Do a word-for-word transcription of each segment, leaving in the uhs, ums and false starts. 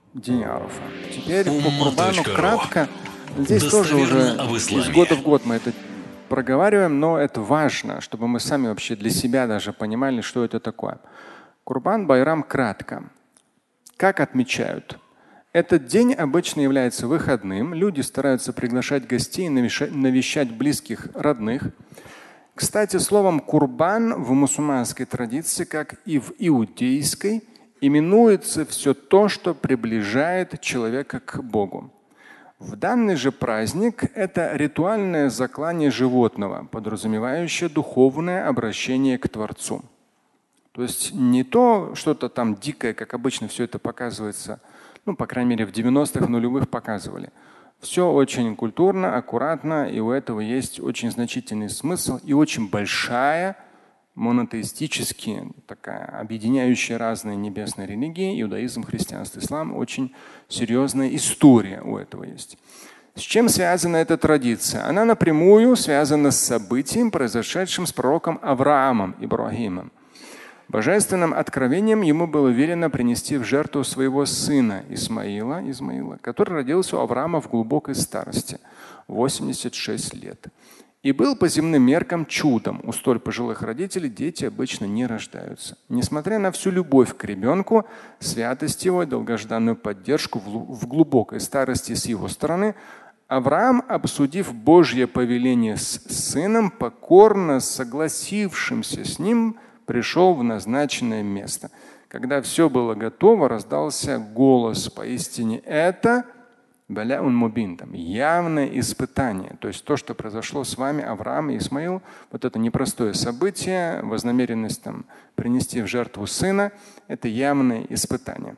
день Арафа. Теперь по Курбану кратко. Здесь тоже уже из года в год мы это проговариваем, но это важно, чтобы мы сами вообще для себя даже понимали, что это такое. Курбан Байрам кратко. Как отмечают? Этот день обычно является выходным. Люди стараются приглашать гостей, навещать близких, родных. Кстати, словом курбан в мусульманской традиции, как и в иудейской, именуется все то, что приближает человека к Богу. В данный же праздник это ритуальное заклание животного, подразумевающее духовное обращение к Творцу. То есть не то что-то там дикое, как обычно все это показывается, ну, по крайней мере, в девяностых, нулевых показывали. Все очень культурно, аккуратно, и у этого есть очень значительный смысл и очень большая монотеистически такая, объединяющая разные небесные религии, иудаизм, христианство, ислам, очень серьезная история у этого есть. С чем связана эта традиция? Она напрямую связана с событием, произошедшим с пророком Авраамом Ибрагимом. Божественным откровением ему было велено принести в жертву своего сына Исмаила, Измаила, который родился у Авраама в глубокой старости, восемьдесят шесть лет. И был по земным меркам чудом. У столь пожилых родителей дети обычно не рождаются. Несмотря на всю любовь к ребенку, святость его и долгожданную поддержку в глубокой старости с его стороны, Авраам, обсудив Божье повеление с сыном, покорно согласившимся с ним, пришел в назначенное место. Когда все было готово, раздался голос: поистине это баляун мубин, там явное испытание. То есть то, что произошло с вами, Авраам и Исмаил, вот это непростое событие, вознамеренность там принести в жертву сына, это явное испытание.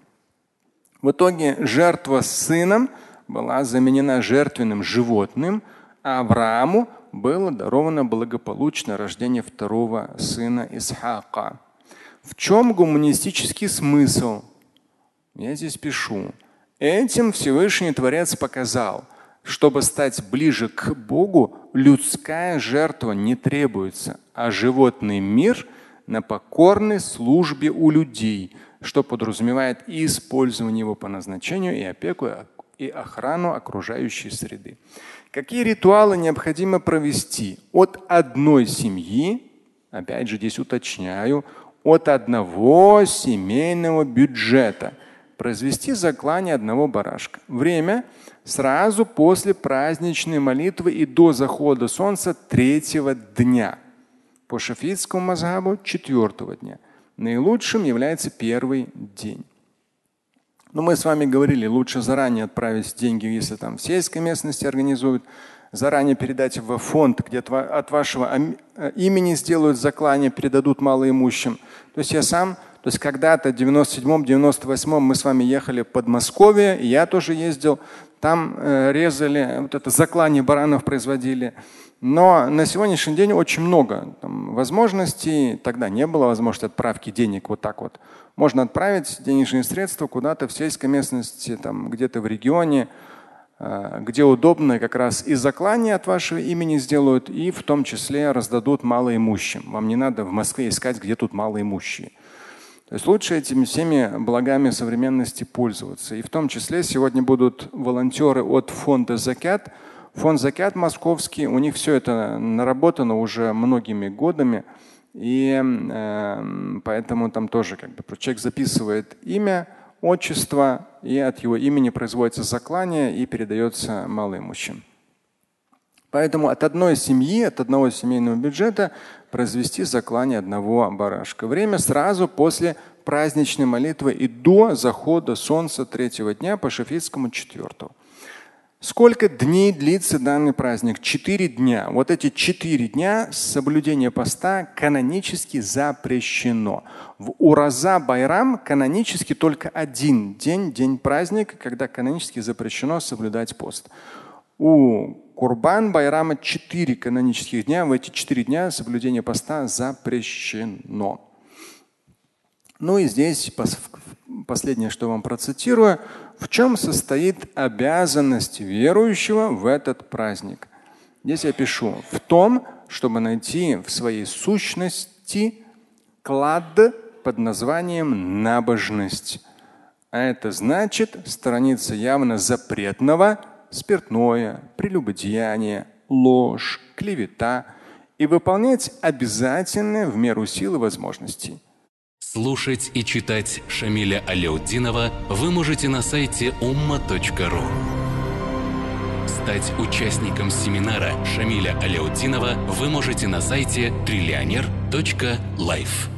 В итоге жертва с сыном была заменена жертвенным животным, а Аврааму было даровано благополучное рождение второго сына Исхака. В чем гуманистический смысл? Я здесь пишу. Этим Всевышний Творец показал, чтобы стать ближе к Богу, людская жертва не требуется, а животный мир на покорной службе у людей, что подразумевает и использование его по назначению, и опеку, и охрану окружающей среды. Какие ритуалы необходимо провести от одной семьи, опять же здесь уточняю, от одного семейного бюджета? Произвести заклание одного барашка. Время сразу после праздничной молитвы и до захода солнца третьего дня. По шафиитскому мазхабу четвертого дня. Наилучшим является первый день. Но мы с вами говорили, лучше заранее отправить деньги, если там в сельской местности организуют, заранее передать в фонд, где от вашего имени сделают заклание, передадут малоимущим. То есть я сам, то есть когда-то в девяносто седьмом — девяносто восьмом мы с вами ехали в Подмосковье, и я тоже ездил, там э, резали, вот это заклание баранов производили. Но на сегодняшний день очень много там возможностей. Тогда не было возможности отправки денег вот так вот. Можно отправить денежные средства куда-то в сельской местности, там где-то в регионе, э, где удобно, как раз и заклание от вашего имени сделают, и в том числе раздадут малоимущим. Вам не надо в Москве искать, где тут малоимущие. То есть лучше этими всеми благами современности пользоваться. И в том числе сегодня будут волонтеры от фонда Закят. Фонд Закят московский, у них все это наработано уже многими годами. И э, поэтому там тоже как бы человек записывает имя, отчество, и от его имени производится заклание и передается малоимущим. Поэтому от одной семьи, от одного семейного бюджета произвести заклание одного барашка. Время сразу после праздничной молитвы и до захода солнца третьего дня, по шафиитскому четвертого. Сколько дней длится данный праздник? Четыре дня. Вот эти четыре дня соблюдение поста канонически запрещено. В Ураза Байрам канонически только один день, день праздника, когда канонически запрещено соблюдать пост. У Курбан Байрама четыре канонических дня. В эти четыре дня соблюдение поста запрещено. Ну и здесь последнее, что вам процитирую. В чем состоит обязанность верующего в этот праздник? Здесь я пишу. В том, чтобы найти в своей сущности клад под названием набожность. А это значит сторониться явно запретного, спиртное, прелюбодеяние, ложь, клевета и выполнять обязательное в меру сил и возможностей. Слушать и читать Шамиля Аляутдинова вы можете на сайте умма точка ру. Стать участником семинара Шамиля Аляутдинова вы можете на сайте триллионер точка лайф.